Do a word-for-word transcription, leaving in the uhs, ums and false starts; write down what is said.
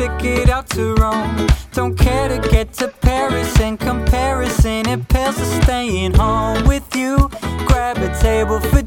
ticket out to Rome. Don't care to get to Paris, and comparison it pales to staying home with you. Grab a table for